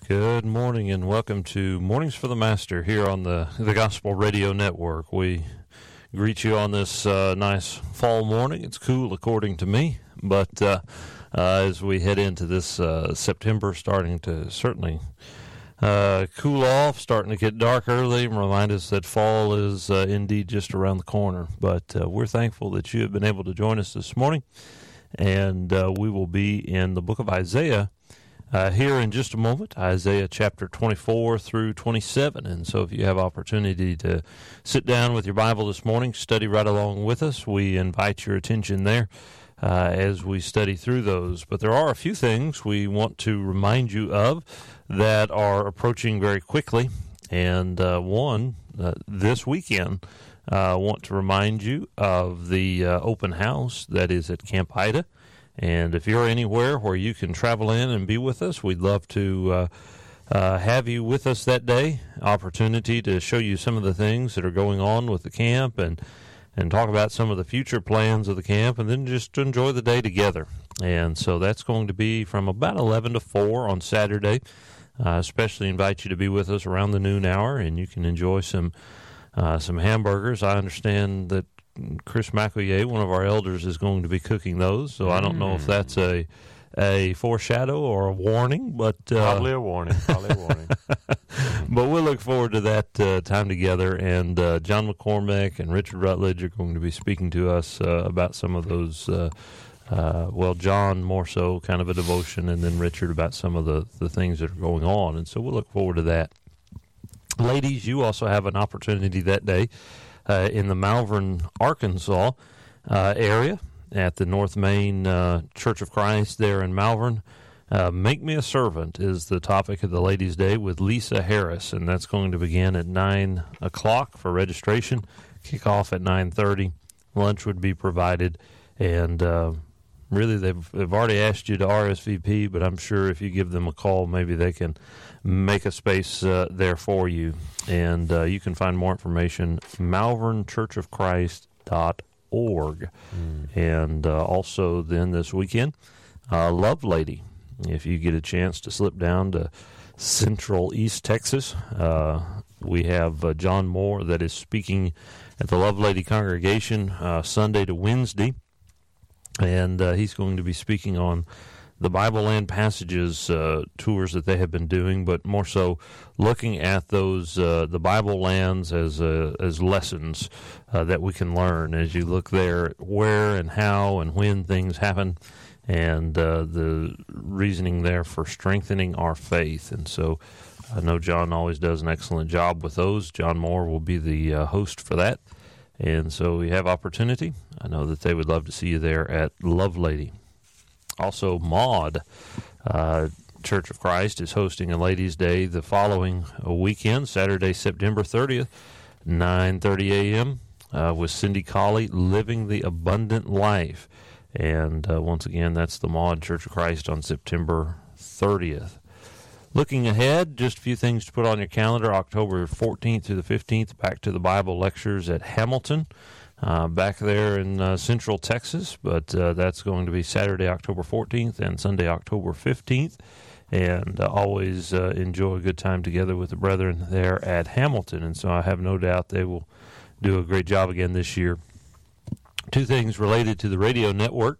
Good morning and welcome to Mornings for the Master here on the Gospel Radio Network. We greet you on this nice fall morning. It's cool according to me, but as we head into this September, starting to certainly cool off, starting to get dark early, and remind us that fall is indeed just around the corner. But we're thankful that you have been able to join us this morning, and we will be in the book of Isaiah here in just a moment, Isaiah chapter 24 through 27. And so if you have opportunity to sit down with your Bible this morning, study right along with us, we invite your attention there as we study through those. But there are a few things we want to remind you of that are approaching very quickly. And one, this weekend, I want to remind you of the open house that is at Camp Ida. And if you're anywhere where you can travel in and be with us, we'd love to have you with us that day. Opportunity to show you some of the things that are going on with the camp and talk about some of the future plans of the camp, and then just to enjoy the day together. And so that's going to be from about 11 to 4 on Saturday. I especially invite you to be with us around the noon hour, and you can enjoy some hamburgers. I understand that Chris McEllier, one of our elders, is going to be cooking those, so I don't know if that's a foreshadow or a warning, but probably a warning. But we'll look forward to that time together, and John McCormick and Richard Rutledge are going to be speaking to us about some of those, John more so kind of a devotion, and then Richard about some of the things that are going on, and so we'll look forward to that. Ladies, you also have an opportunity that day in the Malvern, Arkansas area at the North Main Church of Christ there in Malvern. Make Me a Servant is the topic of the Ladies' Day with Lisa Harris, and that's going to begin at 9 o'clock for registration, kick off at 9:30. Lunch would be provided, and really they've already asked you to RSVP, but I'm sure if you give them a call, maybe they can make a space there for you. And you can find more information, malvernchurchofchrist.org. And also then this weekend, Love Lady. If you get a chance to slip down to Central East Texas, we have John Moore that is speaking at the Love Lady congregation Sunday to Wednesday. And he's going to be speaking on the Bible Land Passages tours that they have been doing, but more so looking at those the Bible lands as lessons that we can learn as you look there at where and how and when things happen, and the reasoning there for strengthening our faith. And so I know John always does an excellent job with those. John Moore will be the host for that. And so we have opportunity. I know that they would love to see you there at Love Lady. Also, Maud Church of Christ is hosting a Ladies' Day the following weekend, Saturday, September 30th, 9:30 a.m., with Cindy Colley, Living the Abundant Life. And once again, that's the Maud Church of Christ on September 30th. Looking ahead, just a few things to put on your calendar. October 14th through the 15th, Back to the Bible lectures at Hamilton, back there in Central Texas. But that's going to be Saturday, October 14th and Sunday, October 15th. And always enjoy a good time together with the brethren there at Hamilton. And so I have no doubt they will do a great job again this year. Two things related to the radio network.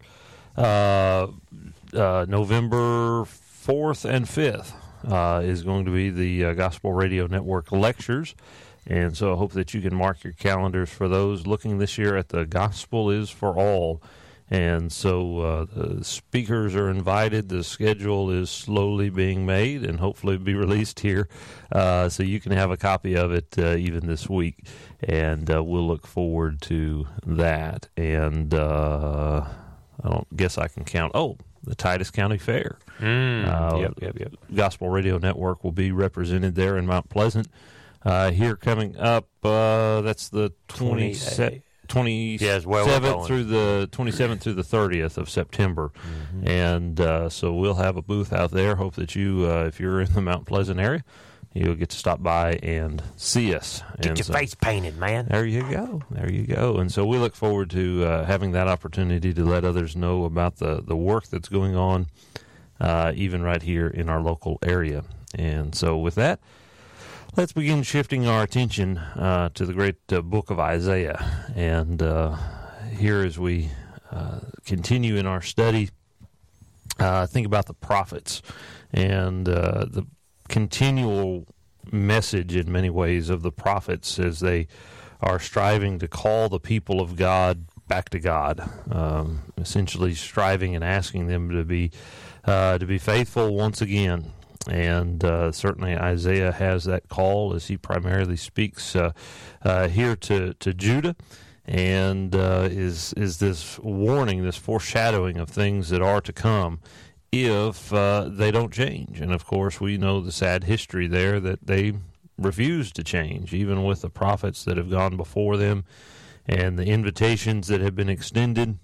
November 4th and 5th. Is going to be the Gospel Radio Network lectures, and so I hope that you can mark your calendars for those. Looking this year at the Gospel is for All, and so the speakers are invited. The schedule is slowly being made and hopefully be released here, so you can have a copy of it even this week, and we'll look forward to that. And I don't guess I can count. The Titus County Fair. Yep. Gospel Radio Network will be represented there in Mount Pleasant. Here coming up, that's the 27th through the 30th of September. And so we'll have a booth out there. Hope that you, if you're in the Mount Pleasant area, you'll get to stop by and see us. Get your face painted, man. There you go. And so we look forward to having that opportunity to let others know about the work that's going on, even right here in our local area. And so with that, let's begin shifting our attention to the great book of Isaiah. And here as we continue in our study, think about the prophets and the continual message in many ways of the prophets as they are striving to call the people of God back to God, essentially striving and asking them to be faithful once again. And certainly Isaiah has that call as he primarily speaks here to Judah, and is this warning, this foreshadowing of things that are to come if they don't change. And of course we know the sad history there that they refuse to change, even with the prophets that have gone before them and the invitations that have been extended.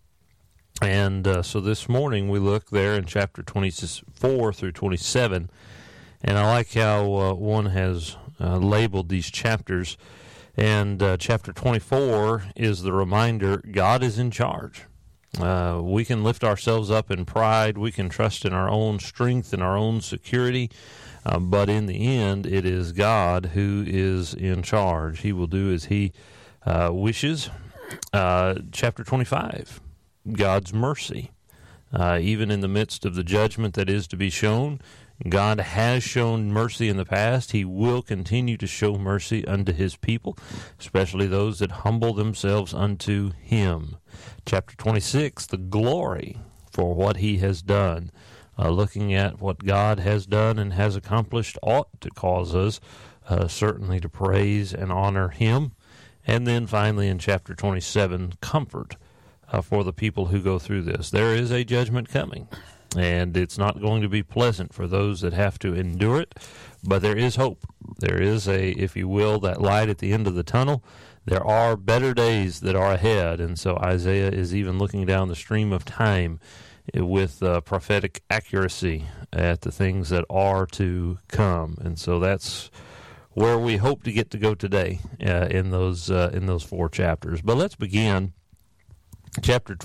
And so this morning we look there in chapter 24 through 27, and I like how one has labeled these chapters. And chapter 24 is the reminder God is in charge. We can lift ourselves up in pride. We can trust in our own strength and our own security. But in the end, it is God who is in charge. He will do as he wishes. Chapter 25, God's mercy. Even in the midst of the judgment that is to be shown, God has shown mercy in the past. He will continue to show mercy unto his people, especially those that humble themselves unto him. Chapter 26, the glory for what he has done. Looking at what God has done and has accomplished ought to cause us certainly to praise and honor him. And then finally in chapter 27, comfort for the people who go through this. There is a judgment coming, and it's not going to be pleasant for those that have to endure it, but there is hope. There is if you will, that light at the end of the tunnel. There are better days that are ahead, and so Isaiah is even looking down the stream of time with prophetic accuracy at the things that are to come. And so that's where we hope to get to go today in those 4 chapters. But let's begin. Chapter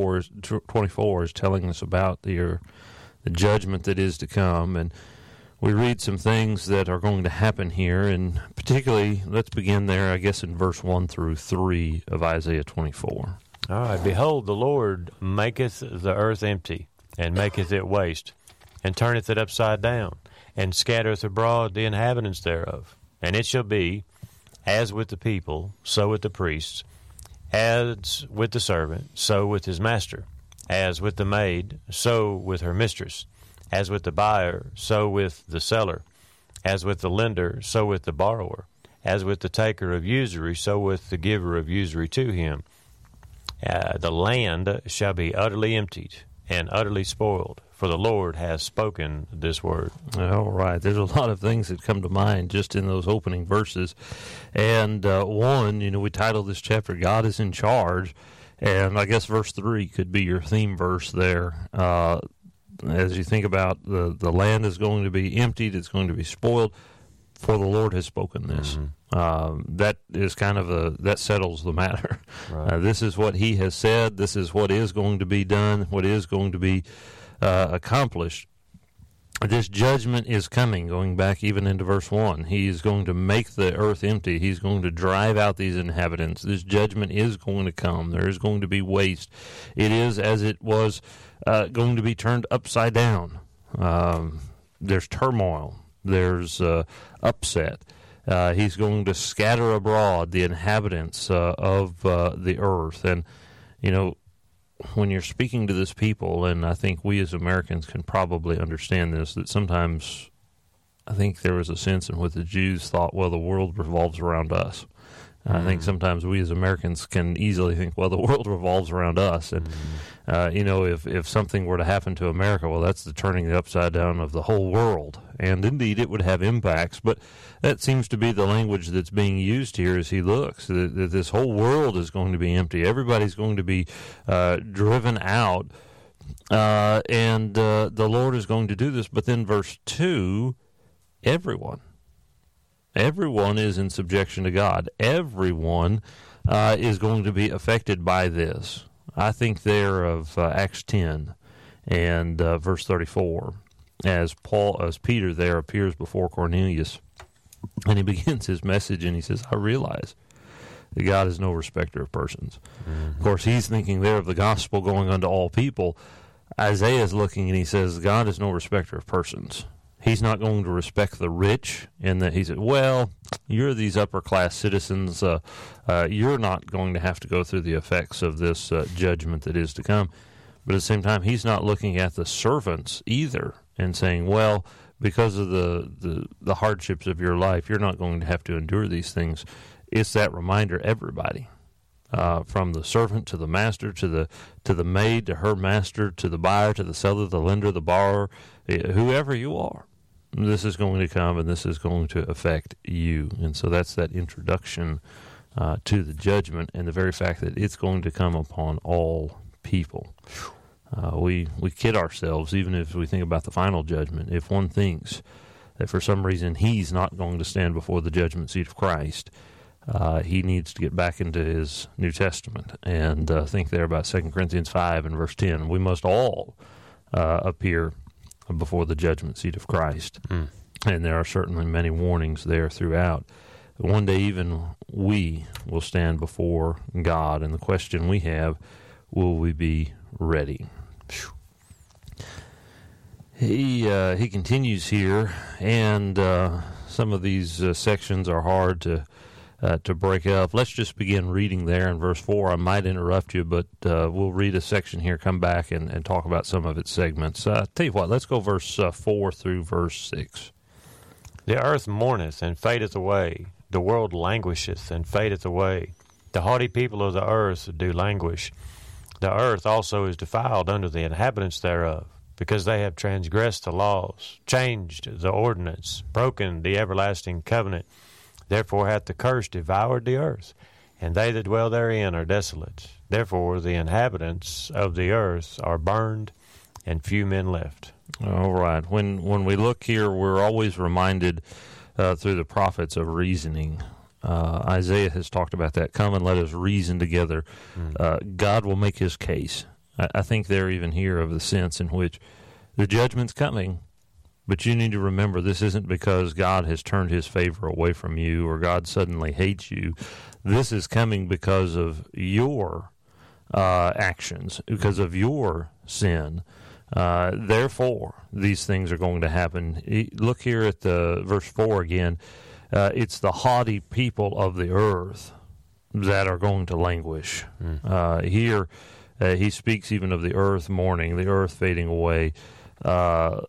24 is telling us about the judgment that is to come, and we read some things that are going to happen here, and particularly, let's begin there, I guess, in verse 1 through 3 of Isaiah 24. All right. Behold, the Lord maketh the earth empty, and maketh it waste, and turneth it upside down, and scattereth abroad the inhabitants thereof. And it shall be, as with the people, so with the priests, as with the servant, so with his master, as with the maid, so with her mistress, as with the buyer, so with the seller, as with the lender, so with the borrower, as with the taker of usury, so with the giver of usury to him. The land shall be utterly emptied and utterly spoiled, for the Lord has spoken this word. All right. There's a lot of things that come to mind just in those opening verses. And one, we titled this chapter, God is in Charge. And I guess verse 3 could be your theme verse there. As you think about the land is going to be emptied, it's going to be spoiled, for the Lord has spoken this. Mm-hmm. That is kind of that settles the matter. Right. This is what he has said. This is what is going to be done, what is going to be accomplished. This judgment is coming, going back even into verse 1. He is going to make the earth empty. He's going to drive out these inhabitants. This judgment is going to come. There is going to be waste. It is, as it was, going to be turned upside down. There's turmoil. There's upset. He's going to scatter abroad the inhabitants of the earth. And, when you're speaking to this people, and I think we as Americans can probably understand this, that sometimes I think there was a sense in which the Jews thought, well, the world revolves around us. I think sometimes we as Americans can easily think, well, the world revolves around us. And, if something were to happen to America, well, that's the turning the upside down of the whole world. And indeed, it would have impacts. But that seems to be the language that's being used here as he looks, that this whole world is going to be empty. Everybody's going to be driven out. And the Lord is going to do this. But then verse 2, everyone is in subjection to God. Everyone is going to be affected by this. I think there of Acts 10 and verse 34. as Peter there appears before Cornelius, and he begins his message, and he says, I realize that God is no respecter of persons. Of course, he's thinking there of the gospel going unto all people. Isaiah is looking, and he says, God is no respecter of persons. He's not going to respect the rich in that he said, well, you're these upper-class citizens. You're not going to have to go through the effects of this judgment that is to come. But at the same time, he's not looking at the servants either and saying, well, because of the hardships of your life, you're not going to have to endure these things. It's that reminder, everybody, from the servant to the master, to the maid, to her master, to the buyer, to the seller, the lender, the borrower, whoever you are. This is going to come, and this is going to affect you. And so that's that introduction to the judgment, and the very fact that it's going to come upon all people. We kid ourselves, even if we think about the final judgment. If one thinks that for some reason he's not going to stand before the judgment seat of Christ, he needs to get back into his New Testament and think there about 2 Corinthians 5 and verse 10. We must all appear before the judgment seat of Christ. And there are certainly many warnings there throughout. But one day even we will stand before God, and the question we have, will we be ready? He continues here, and some of these sections are hard to break up. Let's just begin reading there in verse 4. I might interrupt you, but we'll read a section here, come back, and talk about some of its segments. Tell you what, let's go verse 4 through verse 6. The earth mourneth and fadeth away. The world languisheth and fadeth away. The haughty people of the earth do languish. The earth also is defiled under the inhabitants thereof, because they have transgressed the laws, changed the ordinance, broken the everlasting covenant. Therefore hath the curse devoured the earth, and they that dwell therein are desolate. Therefore the inhabitants of the earth are burned, and few men left. All right. When we look here, we're always reminded through the prophets of reasoning. Isaiah has talked about that. Come and let us reason together. God will make his case. I think they're even here of the sense in which the judgment's coming, but you need to remember this isn't because God has turned his favor away from you or God suddenly hates you. This is coming because of your actions, because of your sin. Therefore, these things are going to happen. Look here at the verse 4 again. It's the haughty people of the earth that are going to languish. Here, he speaks even of the earth mourning, the earth fading away. But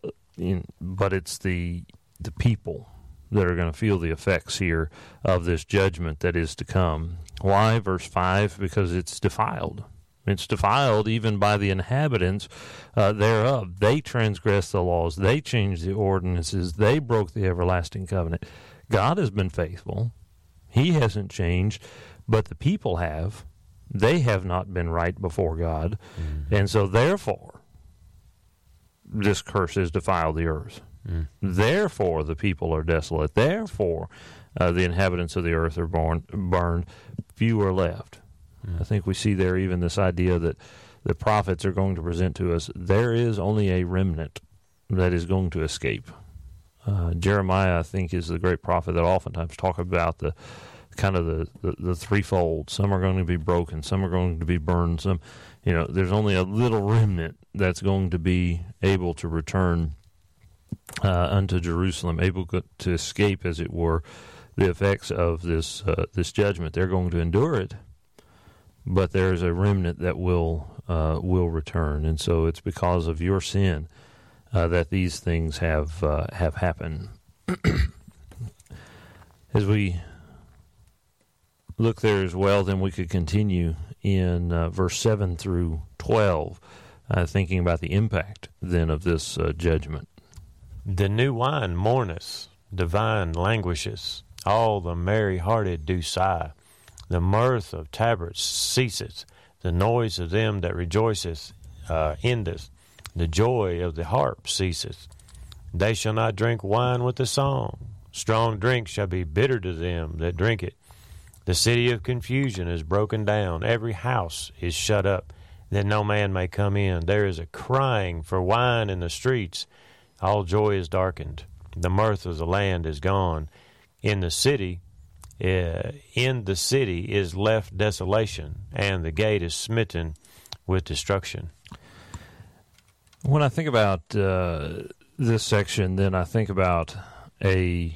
it's the people that are going to feel the effects here of this judgment that is to come. Why? Verse 5, because it's defiled. It's defiled even by the inhabitants thereof. They transgressed the laws. They changed the ordinances. They broke the everlasting covenant. God has been faithful. He hasn't changed, but the people have. They have not been right before God. And so therefore, this curse has defiled the earth. Therefore, the people are desolate. Therefore, the inhabitants of the earth are burned. Few are left. I think we see there even this idea that the prophets are going to present to us, there is only a remnant that is going to escape. Jeremiah, I think, is the great prophet that oftentimes talk about the kind of the threefold. Some are going to be broken, some are going to be burned, some, there's only a little remnant that's going to be able to return unto Jerusalem, able to escape, as it were, the effects of this judgment. They're going to endure it, but there's a remnant that will return, and so it's because of your sin that these things have happened. As we look there as well, then we could continue in verse 7 through 12, thinking about the impact then of this judgment. The new wine mourneth, the vine languisheth, all the merry-hearted do sigh. The mirth of tabrets ceaseth, the noise of them that rejoiceth endeth. The joy of the harp ceaseth. They shall not drink wine with a song. Strong drink shall be bitter to them that drink it. The city of confusion is broken down. Every house is shut up, that no man may come in. There is a crying for wine in the streets. all joy is darkened. The mirth of the land is gone. In the city is left desolation, and the gate is smitten with destruction. When I think about this section, then I think about a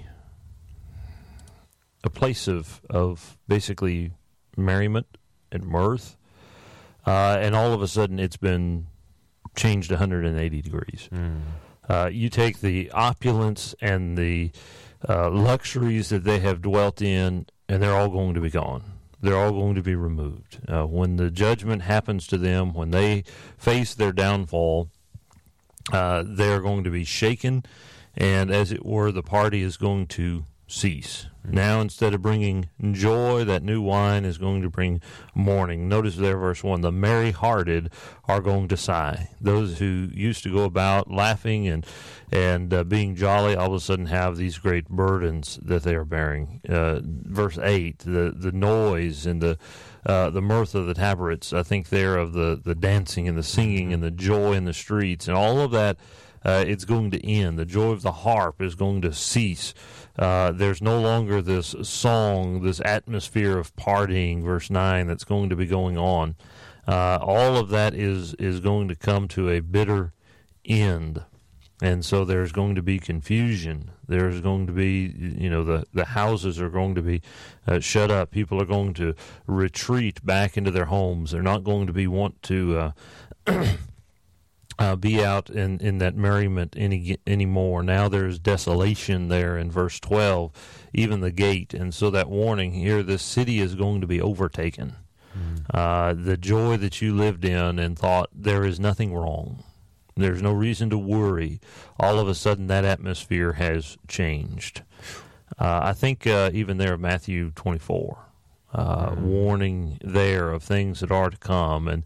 place of basically merriment and mirth, and all of a sudden it's been changed 180 degrees. You take the opulence and the luxuries that they have dwelt in, and they're all going to be gone. They're all going to be removed. When the judgment happens to them, when they face their downfall, they're going to be shaken, and as it were, the party is going to cease. Now, instead of bringing joy, that new wine is going to bring mourning. Notice there, verse 1, the merry-hearted are going to sigh. Those who used to go about laughing and being jolly all of a sudden have these great burdens that they are bearing. Verse 8, the noise and the mirth of the tabrets, I think there of the dancing and the singing and the joy in the streets, and all of that, it's going to end. The joy of the harp is going to cease. There's no longer this song, this atmosphere of partying, verse 9, that's going to be going on. All of that is going to come to a bitter end. And so there's going to be confusion. There's going to be, the houses are going to be shut up. People are going to retreat back into their homes. They're not going to want to be out in that merriment anymore. Now there's desolation there in verse 12, even the gate. And so that warning here, this city is going to be overtaken. The joy that you lived in and thought there is nothing wrong, there's no reason to worry, all of a sudden that atmosphere has changed. I think even there Matthew 24, warning there of things that are to come. And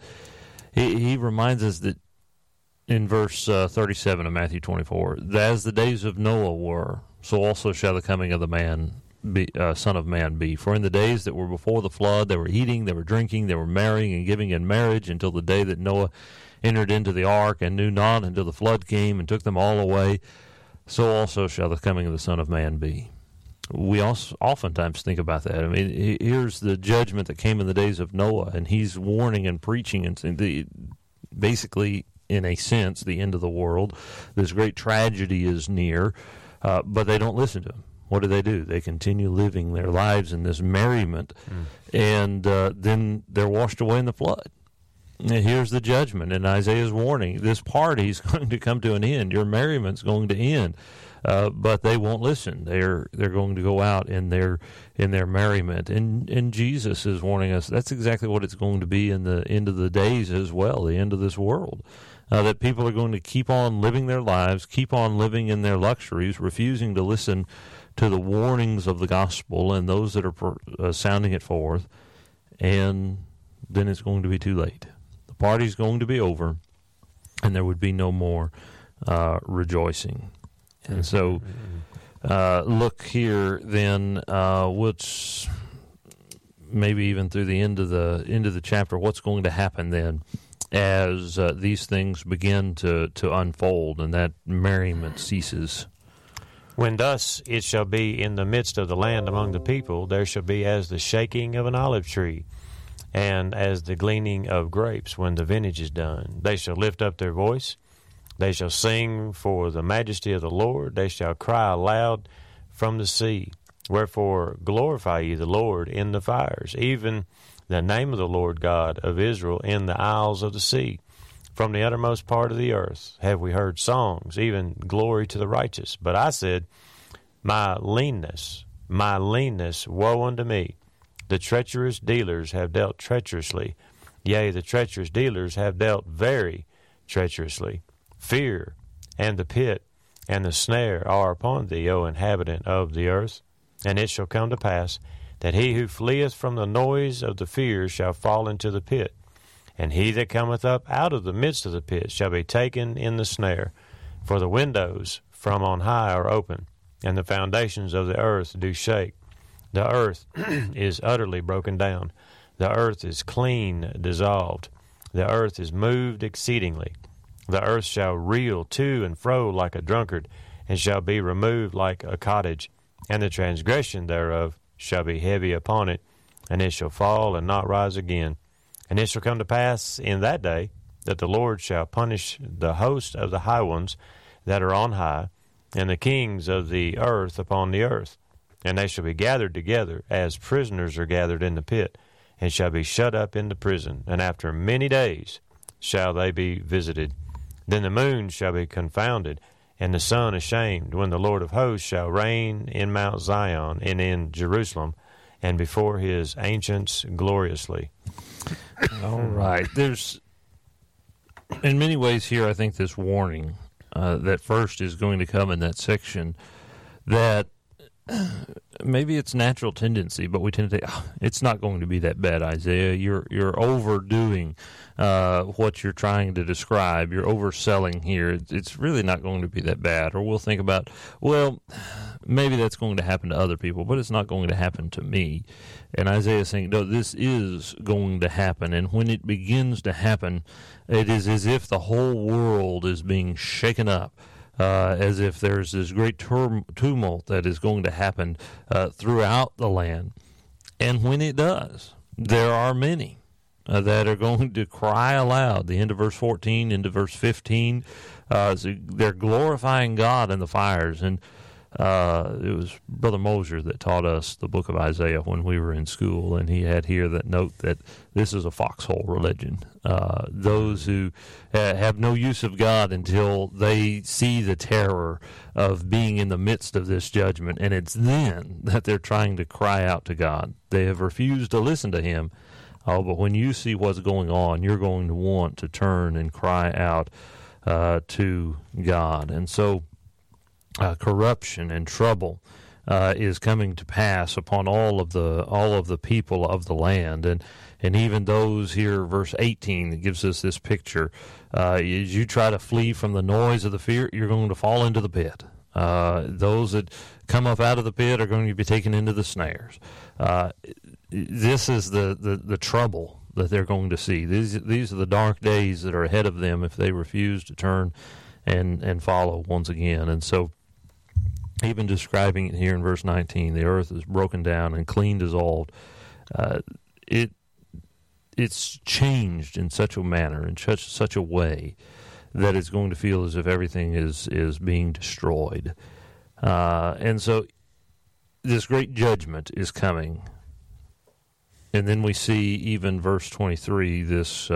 he reminds us that in verse 37 of Matthew 24, as the days of Noah were, so also shall the coming of the Son of Man be. For in the days that were before the flood, they were eating, they were drinking, they were marrying and giving in marriage until the day that Noah entered into the ark, and knew not until the flood came and took them all away. So also shall the coming of the Son of Man be. We also oftentimes think about that. I mean, here's the judgment that came in the days of Noah, and he's warning and preaching, and basically, in a sense, the end of the world. This great tragedy is near, but they don't listen to him. What do? They continue living their lives in this merriment, and then they're washed away in the flood. And here's the judgment, and Isaiah's warning. This party is going to come to an end. Your merriment's going to end, but they won't listen. They're going to go out in their merriment, and Jesus is warning us. That's exactly what it's going to be in the end of the days as well, the end of this world. That people are going to keep on living their lives, keep on living in their luxuries, refusing to listen to the warnings of the gospel and those that are sounding it forth, and then it's going to be too late. The party's going to be over, and there would be no more rejoicing. And so, look here then, which maybe even through the end of the chapter, what's going to happen then as these things begin to unfold and that merriment ceases. When thus it shall be in the midst of the land among the people, there shall be as the shaking of an olive tree, and as the gleaning of grapes when the vintage is done. They shall lift up their voice, they shall sing for the majesty of the Lord, they shall cry aloud from the sea. Wherefore glorify ye the Lord in the fires, even the name of the Lord God of Israel in the isles of the sea. From the uttermost part of the earth have we heard songs, even glory to the righteous. But I said, my leanness, woe unto me. The treacherous dealers have dealt treacherously. Yea, the treacherous dealers have dealt very treacherously. Fear and the pit and the snare are upon thee, O inhabitant of the earth. And it shall come to pass that he who fleeth from the noise of the fear shall fall into the pit. And he that cometh up out of the midst of the pit shall be taken in the snare. For the windows from on high are open, and the foundations of the earth do shake. The earth is utterly broken down. The earth is clean dissolved. The earth is moved exceedingly. The earth shall reel to and fro like a drunkard, and shall be removed like a cottage, and the transgression thereof shall be heavy upon it, and it shall fall and not rise again. And it shall come to pass in that day that the Lord shall punish the host of the high ones that are on high, and the kings of the earth upon the earth. And they shall be gathered together, as prisoners are gathered in the pit, and shall be shut up in the prison. And after many days shall they be visited. Then the moon shall be confounded, and the sun ashamed, when the Lord of hosts shall reign in Mount Zion and in Jerusalem, and before his ancients gloriously. All right. There's, in many ways here, I think this warning that first is going to come in that section, that maybe it's natural tendency, but we tend to think, it's not going to be that bad, Isaiah. You're overdoing what you're trying to describe. You're overselling here. It's really not going to be that bad. Or we'll think about, well, maybe that's going to happen to other people, but it's not going to happen to me. And Isaiah's saying, no, this is going to happen. And when it begins to happen, it is as if the whole world is being shaken up. As if there's this great tumult that is going to happen throughout the land. And when it does, there are many that are going to cry aloud. The end of verse 14 into verse 15, so they're glorifying God in the fires. And it was Brother Mosier that taught us the book of Isaiah when we were in school, and he had here that note that this is a foxhole religion. Those who have no use of God until they see the terror of being in the midst of this judgment, and it's then that they're trying to cry out to God. They have refused to listen to him. But when you see what's going on, you're going to want to turn and cry out to God. And so corruption and trouble is coming to pass upon all of the people of the land, and even those here, verse 18, that gives us this picture. As you try to flee from the noise of the fear, you're going to fall into the pit. Those that come up out of the pit are going to be taken into the snares. This is the trouble that they're going to see. These are the dark days that are ahead of them if they refuse to turn and follow once again. And so, even describing it here in verse 19, the earth is broken down and clean dissolved. It's changed in such a manner, in such a way, that it's going to feel as if everything is being destroyed. And so this great judgment is coming. And then we see even verse 23, this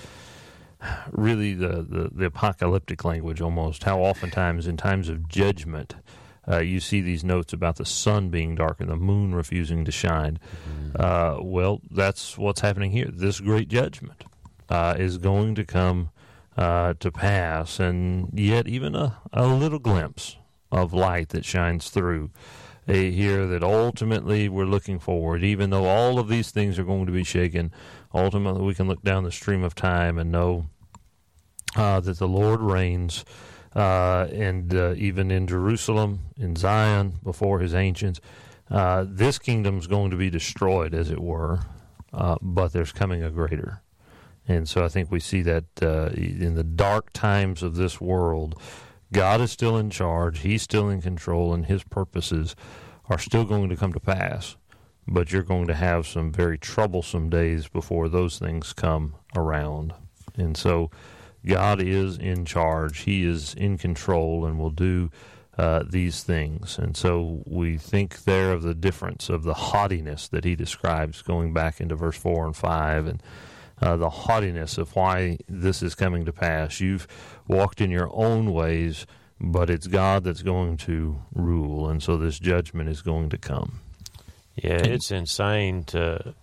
really the apocalyptic language almost, how oftentimes in times of judgment you see these notes about the sun being dark and the moon refusing to shine. Well, that's what's happening here. This great judgment is going to come to pass, and yet even a little glimpse of light that shines through here, that ultimately we're looking forward. Even though all of these things are going to be shaken, ultimately we can look down the stream of time and know that the Lord reigns, and even in Jerusalem, in Zion, before his ancients. This kingdom's going to be destroyed, as it were, but there's coming a greater. And so I think we see that in the dark times of this world, God is still in charge, he's still in control, and his purposes are still going to come to pass. But you're going to have some very troublesome days before those things come around. And so God is in charge, he is in control, and will do these things. And so we think there of the difference of the haughtiness that he describes, going back into verse 4 and 5, and the haughtiness of why this is coming to pass. You've walked in your own ways, but it's God that's going to rule, and so this judgment is going to come. Yeah, it's insane to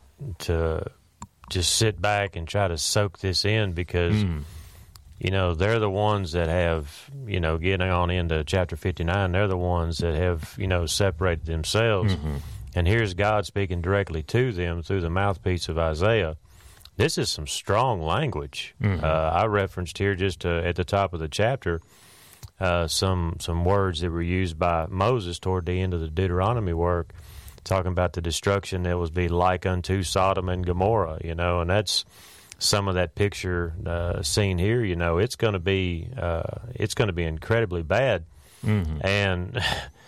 just sit back and try to soak this in, because they're the ones that have, getting on into chapter 59, they're the ones that have, separated themselves. And here's God speaking directly to them through the mouthpiece of Isaiah. This is some strong language. I referenced here just at the top of the chapter some words that were used by Moses toward the end of the Deuteronomy work, talking about the destruction that was be like unto Sodom and Gomorrah, and some of that picture seen here, it's going to be incredibly bad. Mm-hmm. And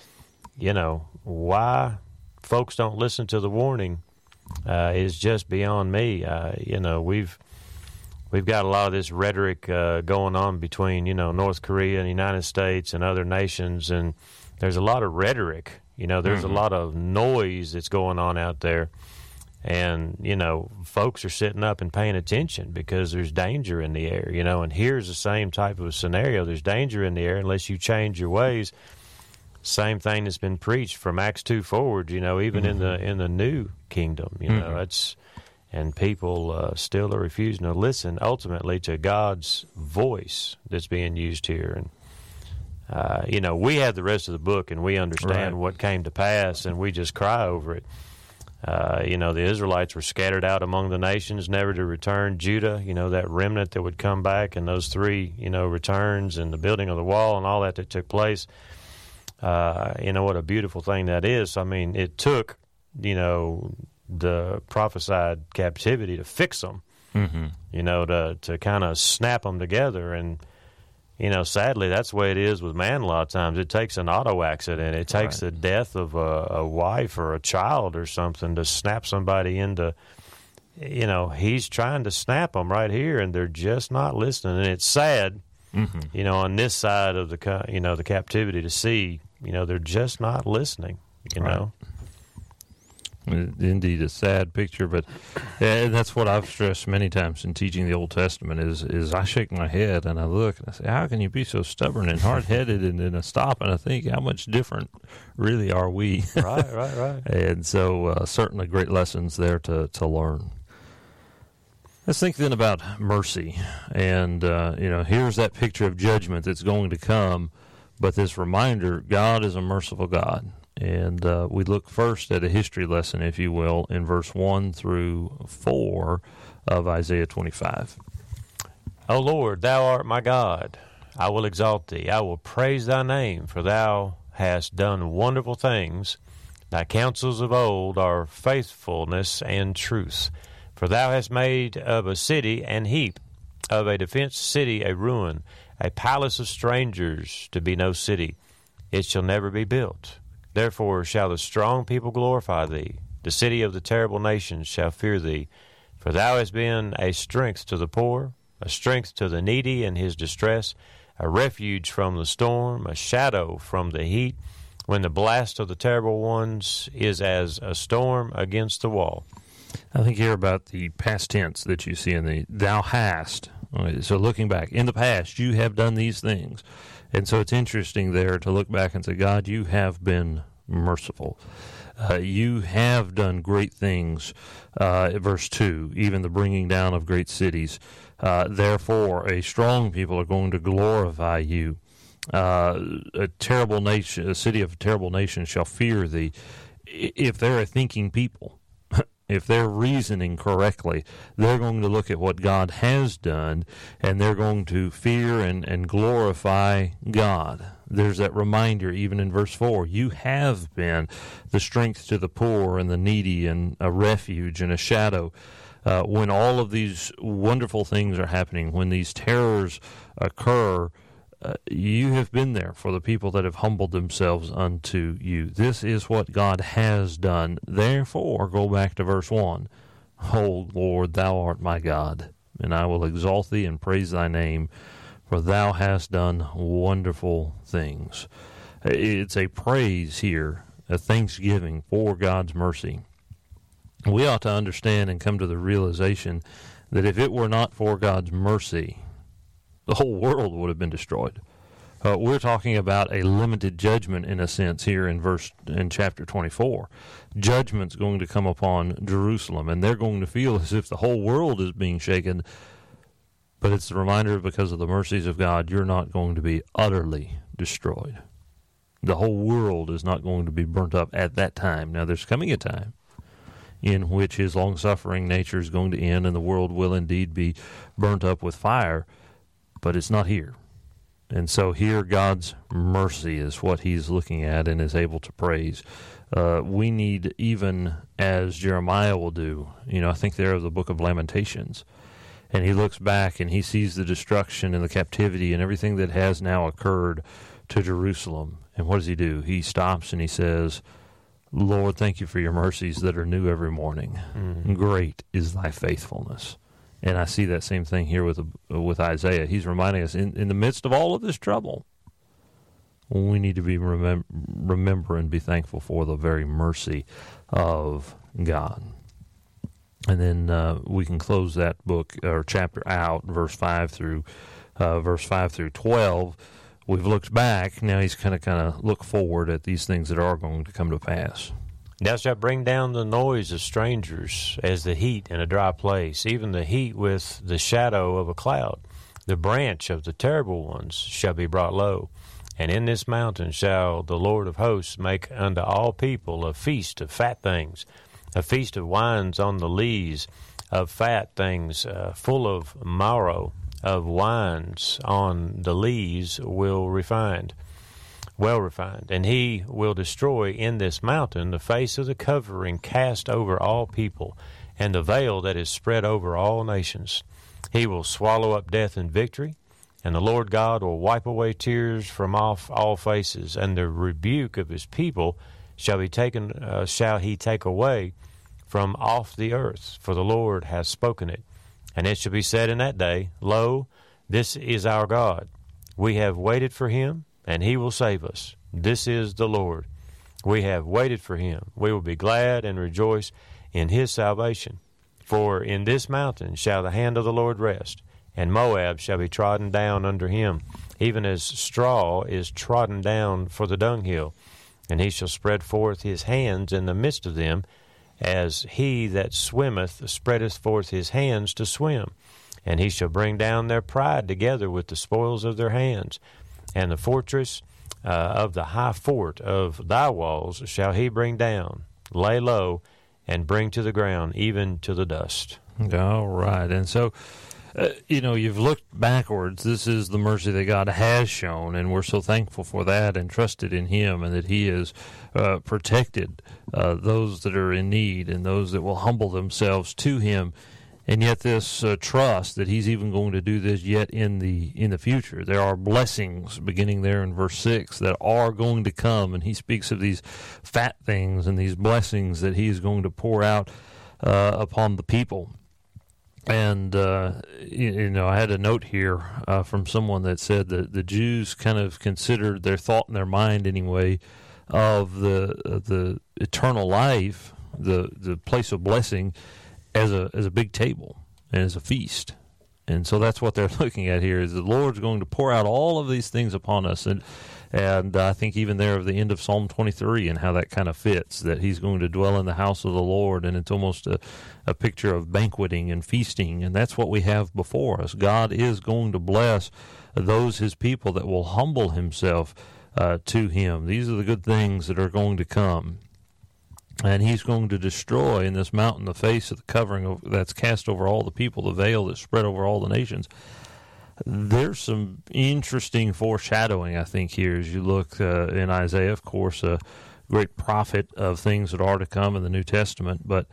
why folks don't listen to the warning is just beyond me. We've got a lot of this rhetoric going on between North Korea and the United States and other nations, and there's a lot of rhetoric. There's a lot of noise that's going on out there. And, folks are sitting up and paying attention because there's danger in the air, and here's the same type of scenario. There's danger in the air unless you change your ways. Same thing that's been preached from Acts 2 forward, even in the new kingdom, and people still are refusing to listen ultimately to God's voice that's being used here. And, we have the rest of the book and we understand what came to pass, and we just cry over it. The Israelites were scattered out among the nations, never to return. Judah, that remnant that would come back, and those three, returns and the building of the wall and all that took place. What a beautiful thing that is. I mean, it took, the prophesied captivity to fix them, to kind of snap them together. And, sadly, that's the way it is with man a lot of times. It takes an auto accident. It takes the death of a wife or a child or something to snap somebody into, he's trying to snap them right here, and they're just not listening. And it's sad, on this side of the captivity to see, they're just not listening, know. Indeed, a sad picture, but that's what I've stressed many times in teaching the Old Testament is I shake my head and I look and I say, how can you be so stubborn and hard-headed? And then I stop and I think, how much different really are we? Right. And so certainly great lessons there to learn. Let's think then about mercy. And, here's that picture of judgment that's going to come, but this reminder, God is a merciful God. And we look first at a history lesson, if you will, in verse 1 through 4 of Isaiah 25. O Lord, thou art my God. I will exalt thee. I will praise thy name, for thou hast done wonderful things. Thy counsels of old are faithfulness and truth. For thou hast made of a city an heap, of a defenced city a ruin, a palace of strangers to be no city. It shall never be built. Therefore shall the strong people glorify thee. The city of the terrible nations shall fear thee. For thou hast been a strength to the poor, a strength to the needy in his distress, a refuge from the storm, a shadow from the heat, when the blast of the terrible ones is as a storm against the wall. I think here about the past tense that you see in the thou hast. So looking back, in the past, you have done these things. And so it's interesting there to look back and say, God, you have been merciful. You have done great things. Verse 2, even the bringing down of great cities. Therefore, a strong people are going to glorify you. A terrible nation, a city of a terrible nation shall fear thee. If they're a thinking people, if they're reasoning correctly, they're going to look at what God has done, and they're going to fear and glorify God. There's that reminder even in verse 4. You have been the strength to the poor and the needy, and a refuge and a shadow. When all of these wonderful things are happening, when these terrors occur, you have been there for the people that have humbled themselves unto you. This is what God has done. Therefore, go back to verse 1. O Lord, thou art my God, and I will exalt thee and praise thy name, for thou hast done wonderful things. It's a praise here, a thanksgiving for God's mercy. We ought to understand and come to the realization that if it were not for God's mercy, the whole world would have been destroyed. We're talking about a limited judgment in a sense here in chapter 24. Judgment's going to come upon Jerusalem, and they're going to feel as if the whole world is being shaken. But it's the reminder, because of the mercies of God, you're not going to be utterly destroyed. The whole world is not going to be burnt up at that time. Now, there's coming a time in which his long-suffering nature is going to end, and the world will indeed be burnt up with fire. But it's not here. And so here God's mercy is what he's looking at and is able to praise. We need, even as Jeremiah will do, I think there of the book of Lamentations, And he looks back and he sees the destruction and the captivity and everything that has now occurred to Jerusalem. And what does he do? He stops and he says, Lord, thank you for your mercies that are new every morning. Mm-hmm. Great is thy faithfulness. And I see that same thing here with Isaiah. He's reminding us in the midst of all of this trouble, we need to be remember and be thankful for the very mercy of God. And then we can close that book or chapter out, verse 5 through 12. We've looked back. Now he's kind of look forward at these things that are going to come to pass. Thou shalt bring down the noise of strangers as the heat in a dry place, even the heat with the shadow of a cloud. The branch of the terrible ones shall be brought low. And in this mountain shall the Lord of hosts make unto all people a feast of fat things, a feast of wines on the lees, of fat things full of marrow, of wines on the lees well refined. And he will destroy in this mountain the face of the covering cast over all people, and the veil that is spread over all nations. He will swallow up death in victory, and the Lord God will wipe away tears from off all faces, and the rebuke of his people shall he take away from off the earth, for the Lord has spoken it. And it shall be said in that day, Lo, this is our God. We have waited for him, and he will save us. This is the Lord. We have waited for him. We will be glad and rejoice in his salvation. For in this mountain shall the hand of the Lord rest, and Moab shall be trodden down under him, even as straw is trodden down for the dunghill. And he shall spread forth his hands in the midst of them, as he that swimmeth spreadeth forth his hands to swim. And he shall bring down their pride together with the spoils of their hands. And the fortress of the high fort of thy walls shall he bring down, lay low, and bring to the ground, even to the dust. All right. And so, you've looked backwards. This is the mercy that God has shown, and we're so thankful for that and trusted in him, and that he has protected those that are in need and those that will humble themselves to him. And yet this trust that he's even going to do this yet in the future. There are blessings beginning there in verse 6 that are going to come, and he speaks of these fat things and these blessings that he is going to pour out upon the people. And, I had a note here from someone that said that the Jews kind of considered their thought in their mind anyway of the eternal life, the place of blessing, as a big table and as a feast. And so that's what they're looking at here, is the Lord's going to pour out all of these things upon us. And I think even there of the end of Psalm 23 and how that kind of fits, that he's going to dwell in the house of the Lord, and it's almost a picture of banqueting and feasting, and that's what we have before us. God is going to bless those his people that will humble himself to him. These are the good things that are going to come. And he's going to destroy in this mountain the face of the covering that's cast over all the people, the veil that's spread over all the nations. There's some interesting foreshadowing, I think, here as you look in Isaiah, of course, a great prophet of things that are to come in the New Testament. But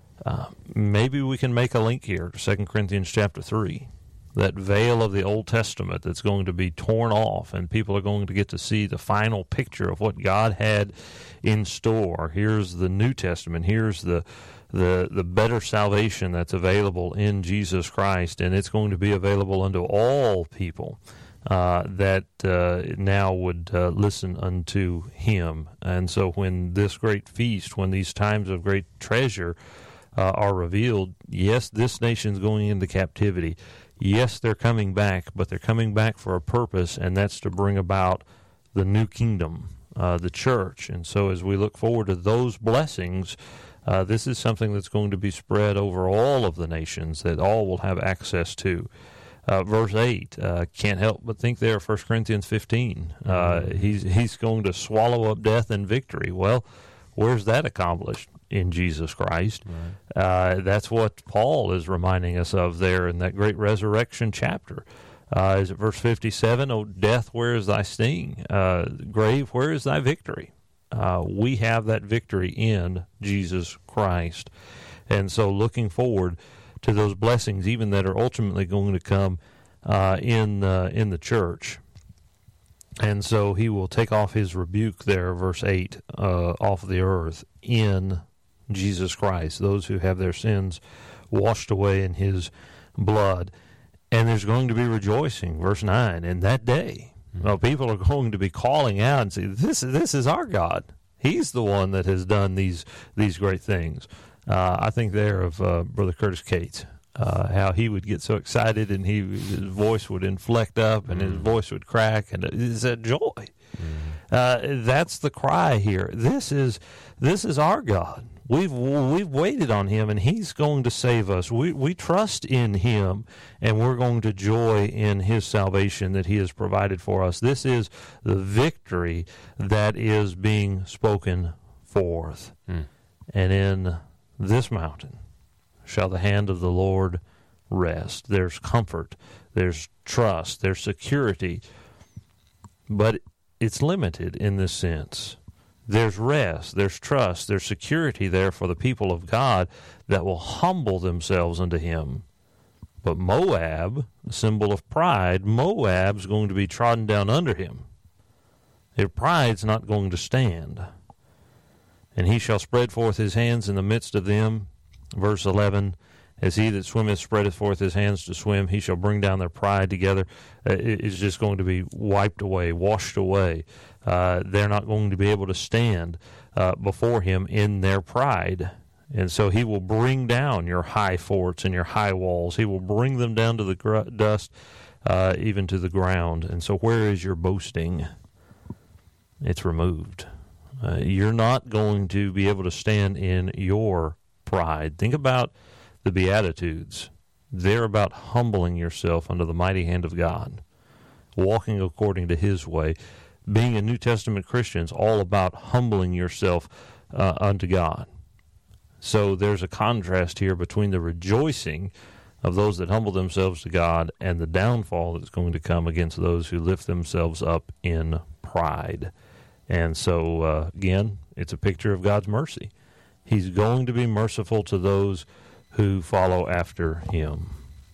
maybe we can make a link here to 2 Corinthians chapter 3. That veil of the Old Testament that's going to be torn off, and people are going to get to see the final picture of what God had in store. Here's the New Testament. Here's the better salvation that's available in Jesus Christ, and it's going to be available unto all people that now would listen unto him. And so when this great feast, when these times of great treasure are revealed, yes, this nation's going into captivity. Yes, they're coming back, but they're coming back for a purpose, and that's to bring about the new kingdom, the church. And so as we look forward to those blessings, this is something that's going to be spread over all of the nations that all will have access to. Verse 8, can't help but think there, 1 Corinthians 15. He's going to swallow up death in victory. Well, where's that accomplished? In Jesus Christ. Right. That's what Paul is reminding us of there in that great resurrection chapter. Is it verse 57? O death, where is thy sting? Grave, where is thy victory? We have that victory in Jesus Christ. And so looking forward to those blessings, even that are ultimately going to come in the church. And so he will take off his rebuke there, verse 8, off the earth in Jesus Christ, those who have their sins washed away in his blood. And there's going to be rejoicing, verse 9, in that day. Well, people are going to be calling out and saying, this is our God. He's the one that has done these great things. I think there of Brother Curtis Cates, how he would get so excited and his voice would inflect up and his voice would crack, and it's that joy. That's the cry here. This is our God. We've waited on him, and he's going to save us. We trust in him, and we're going to joy in his salvation that he has provided for us. This is the victory that is being spoken forth. And in this mountain shall the hand of the Lord rest. There's comfort, there's trust, there's security, but it's limited in this sense. There's rest, there's trust, there's security there for the people of God that will humble themselves unto him. But Moab, the symbol of pride, Moab's going to be trodden down under him. Their pride's not going to stand. And he shall spread forth his hands in the midst of them. Verse 11, as he that swimmeth spreadeth forth his hands to swim, he shall bring down their pride together. It's just going to be wiped away, washed away. They're not going to be able to stand before him in their pride. And so he will bring down your high forts and your high walls. He will bring them down to the dust, even to the ground. And so where is your boasting? It's removed. You're not going to be able to stand in your pride. Think about the Beatitudes. They're about humbling yourself under the mighty hand of God, walking according to his way. Being a New Testament Christian is all about humbling yourself unto God. So there's a contrast here between the rejoicing of those that humble themselves to God and the downfall that's going to come against those who lift themselves up in pride. And so, again, it's a picture of God's mercy. He's going to be merciful to those who follow after him.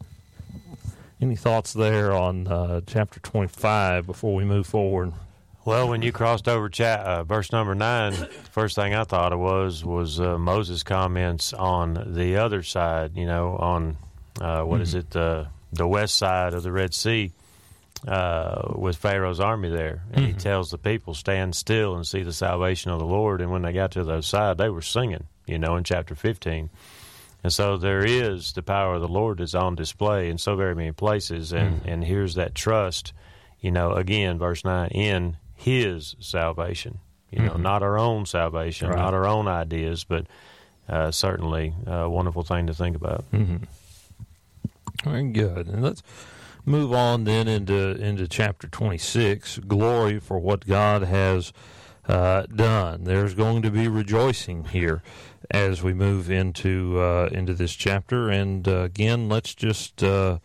Any thoughts there on chapter 25 before we move forward? Well, when you crossed over verse number 9, the first thing I thought of was Moses' comments on the other side, on, the west side of the Red Sea with Pharaoh's army there. And he tells the people, stand still and see the salvation of the Lord. And when they got to the other side, they were singing, in chapter 15. And so there is the power of the Lord is on display in so very many places. And here's that trust, again, verse 9, in his salvation, not our own salvation, not our own ideas, but certainly a wonderful thing to think about. Very good. And let's move on then into chapter 26, glory for what God has done. There's going to be rejoicing here as we move into this chapter. And again, let's just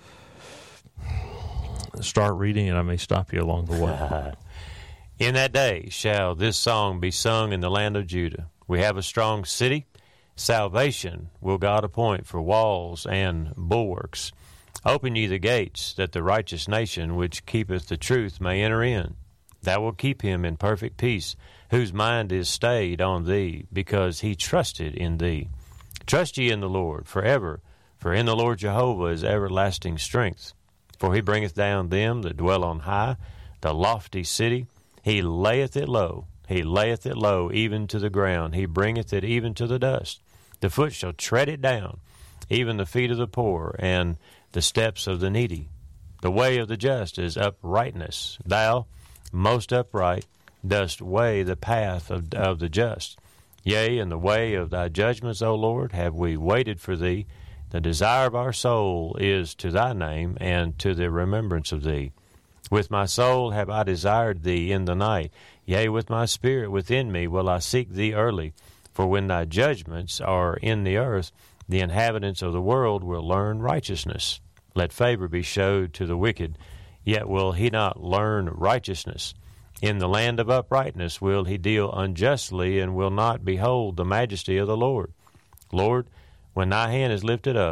start reading, and I may stop you along the way. In that day shall this song be sung in the land of Judah. We have a strong city. Salvation will God appoint for walls and bulwarks. Open ye the gates, that the righteous nation which keepeth the truth may enter in. Thou wilt keep him in perfect peace, whose mind is stayed on thee, because he trusted in thee. Trust ye in the Lord forever, for in the Lord Jehovah is everlasting strength. For he bringeth down them that dwell on high, the lofty city. He layeth it low, even to the ground. He bringeth it even to the dust. The foot shall tread it down, even the feet of the poor, and the steps of the needy. The way of the just is uprightness. Thou, most upright, dost weigh the path of the just. Yea, in the way of thy judgments, O Lord, have we waited for thee. The desire of our soul is to thy name, and to the remembrance of thee. With my soul have I desired thee in the night. Yea, with my spirit within me will I seek thee early. For when thy judgments are in the earth, the inhabitants of the world will learn righteousness. Let favor be showed to the wicked, yet will he not learn righteousness. In the land of uprightness will he deal unjustly, and will not behold the majesty of the Lord. Lord, when thy hand is lifted up,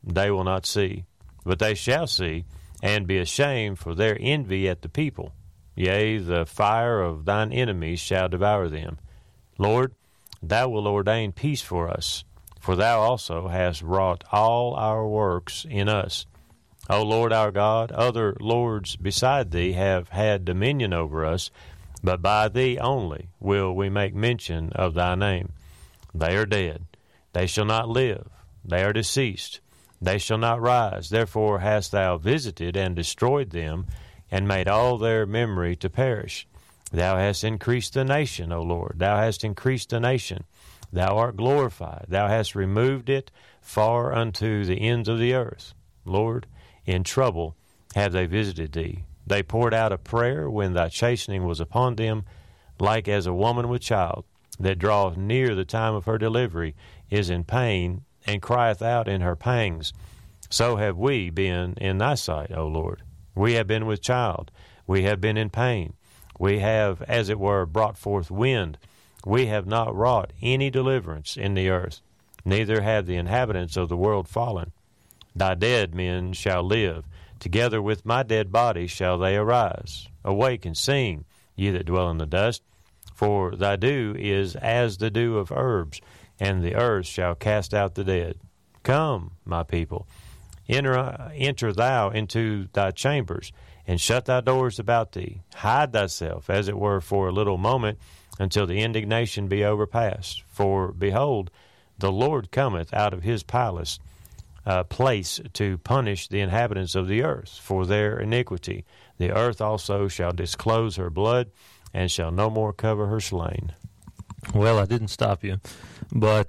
they will not see, but they shall see, and be ashamed for their envy at the people. Yea, the fire of thine enemies shall devour them. Lord, thou wilt ordain peace for us, for thou also hast wrought all our works in us. O Lord our God, other lords beside thee have had dominion over us, but by thee only will we make mention of thy name. They are dead, they shall not live, they are deceased, they shall not rise. Therefore hast thou visited and destroyed them, and made all their memory to perish. Thou hast increased the nation, O Lord, thou hast increased the nation. Thou art glorified, thou hast removed it far unto the ends of the earth. Lord, in trouble have they visited thee. They poured out a prayer when thy chastening was upon them, like as a woman with child, that draweth near the time of her delivery, is in pain, and crieth out in her pangs. So have we been in thy sight, O Lord. We have been with child, we have been in pain. We have, as it were, brought forth wind. We have not wrought any deliverance in the earth, neither have the inhabitants of the world fallen. Thy dead men shall live, together with my dead body shall they arise. Awake and sing, ye that dwell in the dust, for thy dew is as the dew of herbs, and the earth shall cast out the dead. Come, my people, enter thou into thy chambers, and shut thy doors about thee. Hide thyself, as it were, for a little moment, until the indignation be overpast. For, behold, the Lord cometh out of his palace, place to punish the inhabitants of the earth for their iniquity. The earth also shall disclose her blood, and shall no more cover her slain. Well, I didn't stop you, but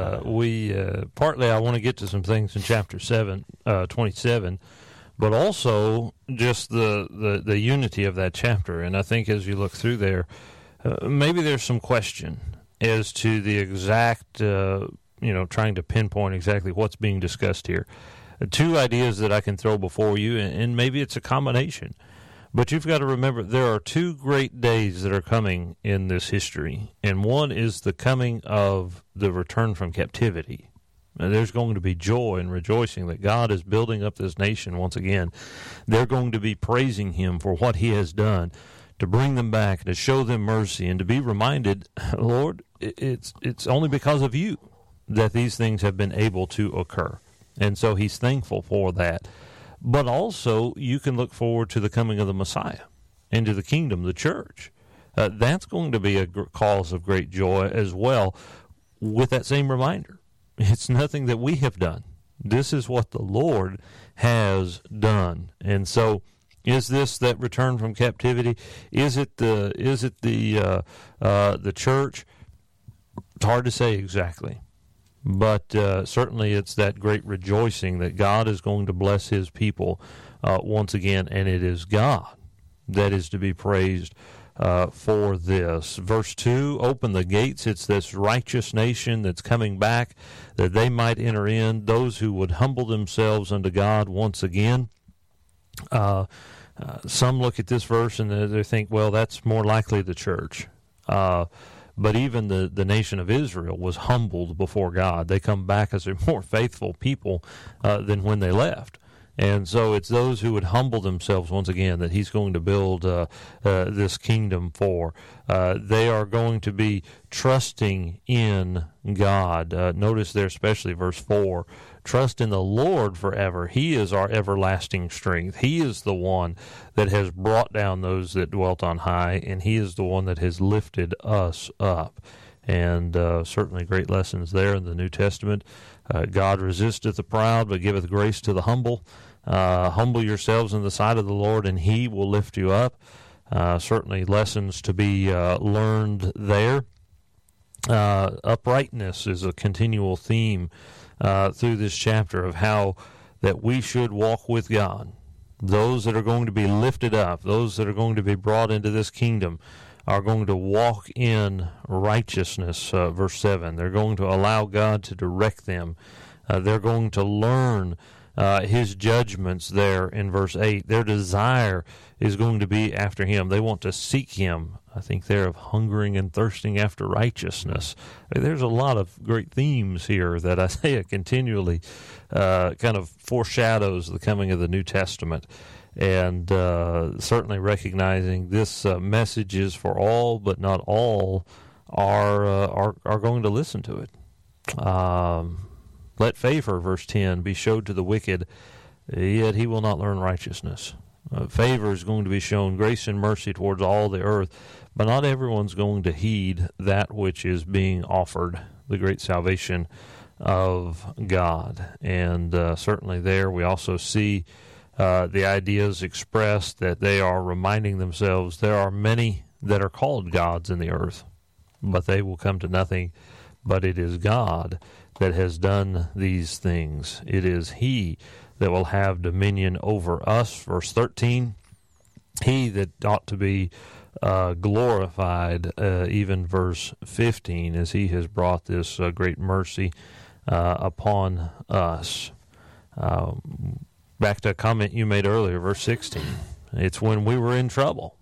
partly I want to get to some things in chapter 27, but also just the unity of that chapter. And I think as you look through there, maybe there's some question as to the exact, trying to pinpoint exactly what's being discussed here. Two ideas that I can throw before you, and maybe it's a combination. But you've got to remember there are two great days that are coming in this history, and one is the coming of the return from captivity. Now, there's going to be joy and rejoicing that God is building up this nation once again. They're going to be praising him for what he has done to bring them back, and to show them mercy, and to be reminded, Lord, it's only because of you that these things have been able to occur. And so he's thankful for that. But also, you can look forward to the coming of the Messiah into the kingdom, the church. That's going to be a cause of great joy as well, with that same reminder. It's nothing that we have done. This is what the Lord has done. And so, is this that return from captivity? Is it the church? It's hard to say exactly. But certainly it's that great rejoicing that God is going to bless his people once again, and it is God that is to be praised for this. Verse 2, open the gates. It's this righteous nation that's coming back, that they might enter in, those who would humble themselves unto God once again. Some look at this verse and they think, well, that's more likely the church. But even the nation of Israel was humbled before God. They come back as a more faithful people than when they left. And so it's those who would humble themselves once again that he's going to build this kingdom for. They are going to be trusting in God. Notice there especially verse 4, trust in the Lord forever. He is our everlasting strength. He is the one that has brought down those that dwelt on high, and he is the one that has lifted us up. And certainly great lessons there in the New Testament. God resisteth the proud, but giveth grace to the humble. Humble yourselves in the sight of the Lord, and he will lift you up. Certainly lessons to be learned there. Uprightness is a continual theme through this chapter of how that we should walk with God. Those that are going to be lifted up, those that are going to be brought into this kingdom, are going to walk in righteousness, verse 7. They're going to allow God to direct them. They're going to learn his judgments there in verse 8. Their desire is going to be after him. They want to seek him. I think they're of hungering and thirsting after righteousness. There's a lot of great themes here that Isaiah continually kind of foreshadows the coming of the New Testament. And certainly recognizing this message is for all, but not all are going to listen to it. Let favor, verse 10, be showed to the wicked, yet he will not learn righteousness. Favor is going to be shown, grace and mercy towards all the earth, but not everyone's going to heed that which is being offered, the great salvation of God. And certainly there we also see the ideas expressed that they are reminding themselves there are many that are called gods in the earth, but they will come to nothing. But it is God that has done these things. It is He that will have dominion over us. Verse 13, He that ought to be glorified, even verse 15, as He has brought this great mercy upon us. Back to a comment you made earlier, verse 16. It's when we were in trouble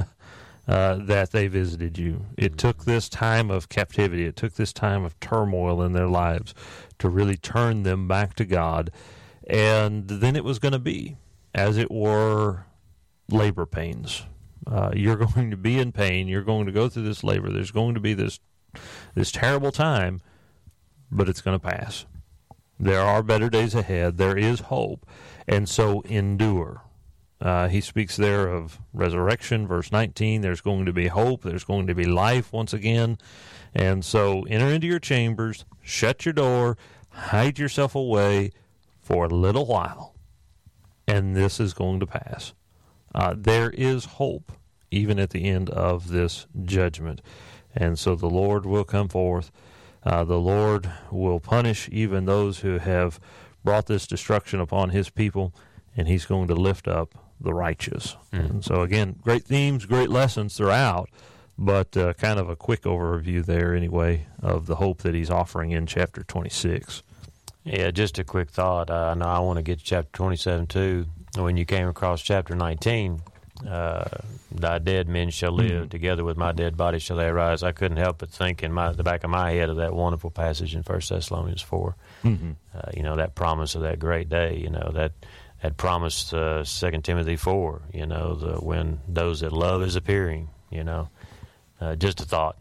that they visited you. It took this time of captivity, it took this time of turmoil in their lives to really turn them back to God. And then it was going to be, as it were, labor pains. You're going to be in pain. You're going to go through this labor. There's going to be this terrible time, but it's going to pass. There are better days ahead. There is hope. And so endure. He speaks there of resurrection, verse 19. There's going to be hope. There's going to be life once again. And so enter into your chambers, shut your door, hide yourself away for a little while, and this is going to pass. There is hope even at the end of this judgment. And so the Lord will come forth. The Lord will punish even those who have brought this destruction upon His people, and He's going to lift up the righteous. And so again, great themes, great lessons throughout, but kind of a quick overview there anyway of the hope that He's offering in chapter 26. Yeah, just a quick thought. I know I want to get to chapter 27 too. When you came across chapter 19, thy dead men shall live, together with my dead body shall they arise. I couldn't help but think in the back of my head of that wonderful passage in 1 Thessalonians 4. That promise of that great day, that promise, 2 Timothy 4, when those that love is appearing, just a thought.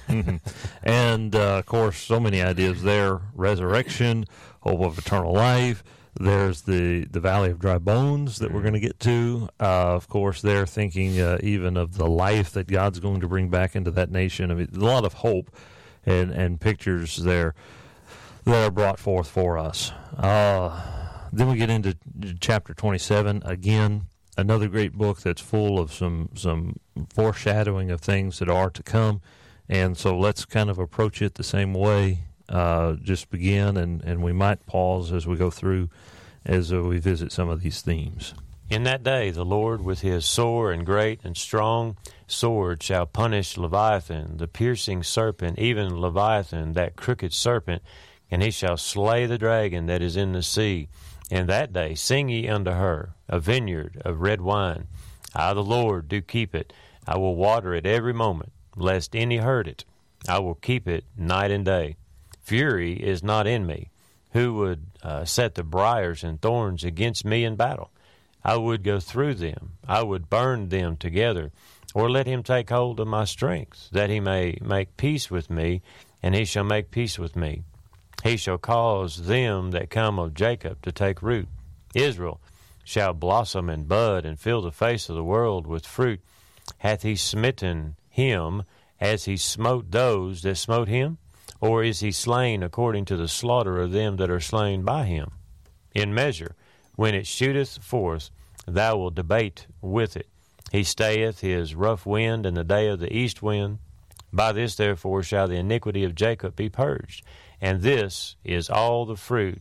And, of course, so many ideas there. Resurrection, hope of eternal life. There's the Valley of Dry Bones that we're going to get to. Of course, they're thinking even of the life that God's going to bring back into that nation. I mean, a lot of hope and pictures there that are brought forth for us. Then we get into chapter 27. Again, another great book that's full of some foreshadowing of things that are to come. And so let's kind of approach it the same way. Just begin, and we might pause as we go through as we visit some of these themes. In that day the Lord with His sore and great and strong sword shall punish Leviathan, the piercing serpent, even Leviathan, that crooked serpent, and He shall slay the dragon that is in the sea. In that day sing ye unto her, a vineyard of red wine. I the Lord do keep it. I will water it every moment, lest any hurt it. I will keep it night and day. Fury is not in me. Who would set the briars and thorns against me in battle? I would go through them. I would burn them together. Or let him take hold of my strength, that he may make peace with me, and he shall make peace with me. He shall cause them that come of Jacob to take root. Israel shall blossom and bud and fill the face of the world with fruit. Hath he smitten him as he smote those that smote him? Or is he slain according to the slaughter of them that are slain by him? In measure, when it shooteth forth, thou wilt debate with it. He stayeth his rough wind in the day of the east wind. By this, therefore, shall the iniquity of Jacob be purged. And this is all the fruit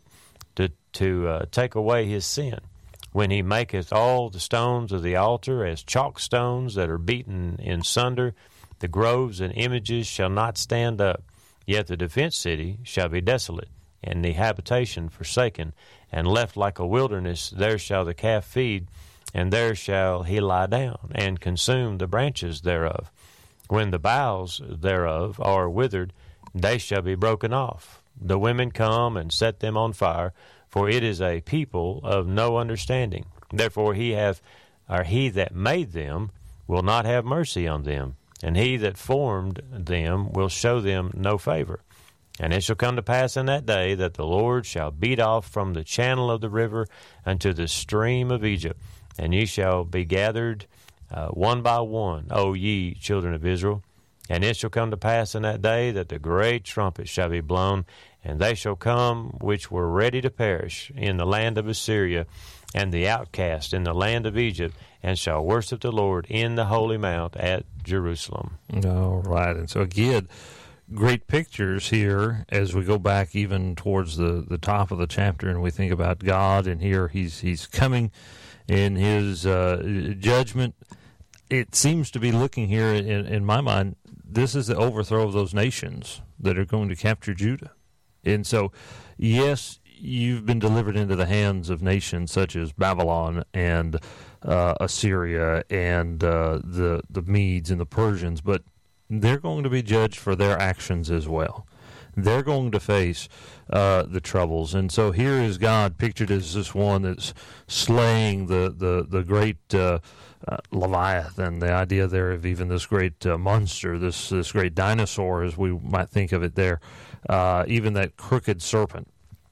to take away his sin. When he maketh all the stones of the altar as chalk stones that are beaten in sunder, the groves and images shall not stand up. Yet the defense city shall be desolate, and the habitation forsaken, and left like a wilderness, there shall the calf feed, and there shall he lie down, and consume the branches thereof. When the boughs thereof are withered, they shall be broken off. The women come and set them on fire, for it is a people of no understanding. Therefore he that made them will not have mercy on them, and he that formed them will show them no favor. And it shall come to pass in that day that the Lord shall beat off from the channel of the river unto the stream of Egypt, and ye shall be gathered one by one, O ye children of Israel. And it shall come to pass in that day that the great trumpet shall be blown, and they shall come which were ready to perish in the land of Assyria, and the outcast in the land of Egypt, and shall worship the Lord in the holy mount at Jerusalem. All right. And so again, great pictures here as we go back even towards the top of the chapter, and we think about God, and here he's coming in his judgment. It seems to be looking here, in my mind, this is the overthrow of those nations that are going to capture Judah. And so, yes, you've been delivered into the hands of nations such as Babylon and Assyria and the Medes and the Persians, but they're going to be judged for their actions as well. They're going to face the troubles. And so here is God pictured as this one that's slaying the great Leviathan, the idea there of even this great monster, this great dinosaur, as we might think of it there, even that crooked serpent.